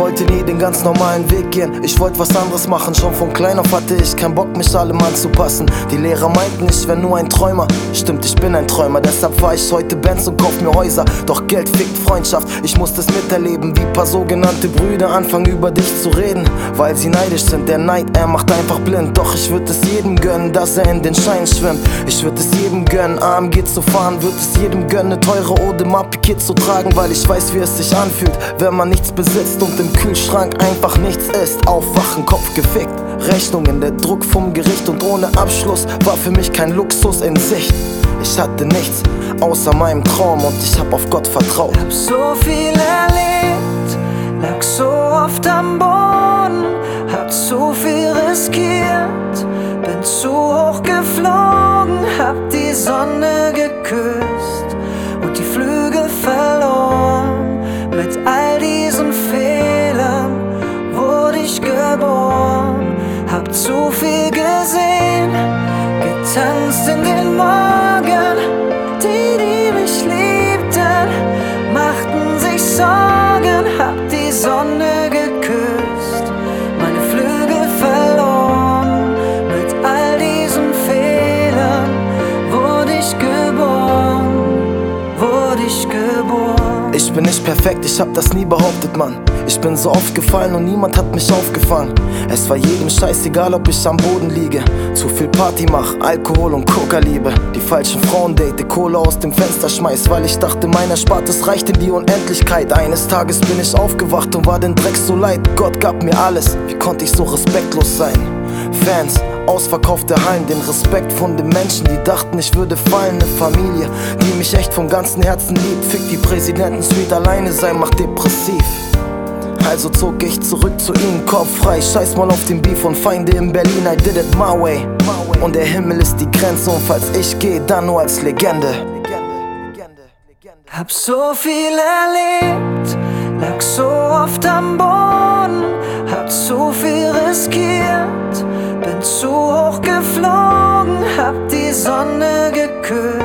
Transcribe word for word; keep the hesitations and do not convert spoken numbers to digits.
wollte nie den ganz normalen Weg gehen. Ich wollte was anderes machen, schon von klein auf hatte ich keinen Bock, mich allem anzupassen. Die Lehrer meinten, ich wär nur ein Träumer. Stimmt, ich bin ein Träumer, deshalb fahr ich heute Benz und kauf mir Häuser. Doch Geld fickt Freundschaft, ich muss das miterleben. Wie paar sogenannte Brüder anfangen über dich zu reden, weil sie neidisch sind. Der Neid, er macht einfach blind. Doch ich würd es jedem gönnen, dass er in den Schein schwimmt. Ich würd es jedem gönnen, A M G zu fahren. Würd es jedem gönnen, ne teure Audemars Piguet zu tragen, weil ich weiß, wie es sich anfühlt, wenn man nichts besitzt und im Kühlschrank einfach nichts isst. Aufwachen, Kopf gefickt, Rechnungen, der Druck vom Gericht und ohne Abschluss war für mich kein Luxus in Sicht. Ich hatte nichts außer meinem Traum und ich hab auf Gott vertraut. Hab so viel erlebt, lag so oft am Boden, hab zu viel riskiert, bin zu hoch geflogen, hab die Sonne geküsst und die Flügel verloren. Mit all diesen Fehlern wurde ich geboren, hab zu viel gesehen, getanzt in den Morgen. Die, die mich liebten, machten sich Sorgen, hab die Sonne geküsst, meine Flügel verloren. Mit all diesen Fehlern wurde ich geboren, wurde ich geboren. Ich bin nicht perfekt, ich hab das nie behauptet, Mann. Ich bin so oft gefallen und niemand hat mich aufgefangen. Es war jedem scheißegal, ob ich am Boden liege. Zu viel Party mach, Alkohol und Coca liebe. Die falschen Frauen date, Kohle aus dem Fenster schmeiß, weil ich dachte, mein Erspartes reicht in die Unendlichkeit. Eines Tages bin ich aufgewacht und war den Dreck so leid. Gott gab mir alles, wie konnte ich so respektlos sein? Fans, ausverkaufte Hallen, den Respekt von den Menschen, die dachten, ich würde fallen. Ne Familie, die mich echt vom ganzen Herzen liebt. Fick die Präsidentensuite, alleine sein macht depressiv. Also zog ich zurück zu ihnen, Kopf frei. Scheiß mal auf den Beef und Feinde in Berlin, I did it my way. Und der Himmel ist die Grenze und falls ich gehe, dann nur als Legende. Hab so viel erlebt, lag so oft am Boden, hab zu viel riskiert, bin zu hoch geflogen, hab die Sonne geküsst